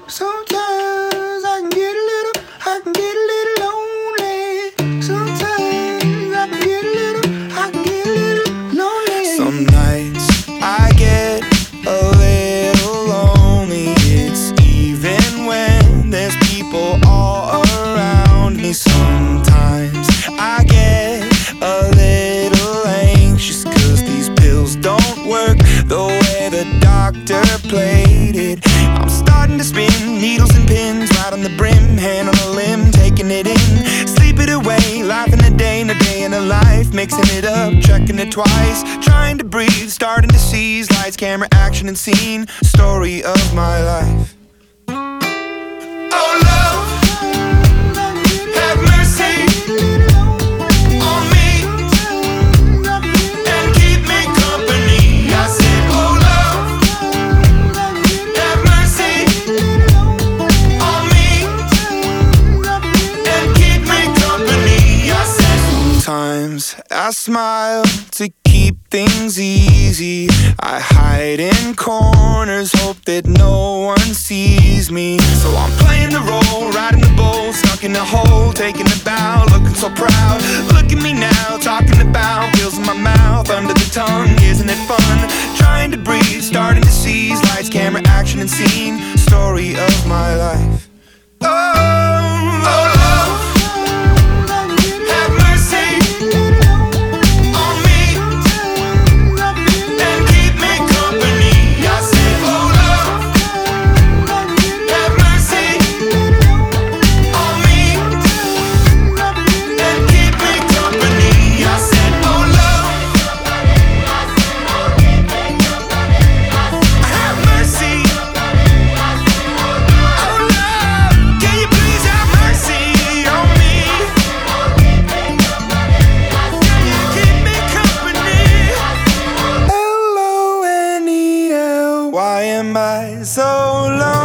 Sometimes I can get a little lonely. Sometimes I can get a little lonely. Some nights I get a little lonely. It's even when there's people all around me. Sometimes I get a little anxious 'cause these pills don't work the way the doctor played it. I'm starting to spin needles and pins right on the brim, hand on a limb, taking it in, sleep it away, life in a day in a life, mixing it up, checking it twice, trying to breathe, starting to seize lights, camera, action, and scene, story of my life. Oh love, have mercy on me and keep me company. I said, oh love, have mercy on me and keep me company. I said, sometimes I smile to keep things easy. I hide in corners, hope that no one sees me. So I'm playing the role, riding the bull, stuck in a hole, taking a bow, looking so proud. Look at me now, talking about pills in my mouth, under the tongue, isn't it fun? Trying to breathe, starting to seize lights, camera, action, and scene, story of my life. Oh, oh love, have mercy on me and keep me company. I said, oh love, have mercy on me and keep me company. I said, oh love, have mercy. Oh love, can you please have mercy on me? Keep me company. LONEL, why am I so lonely?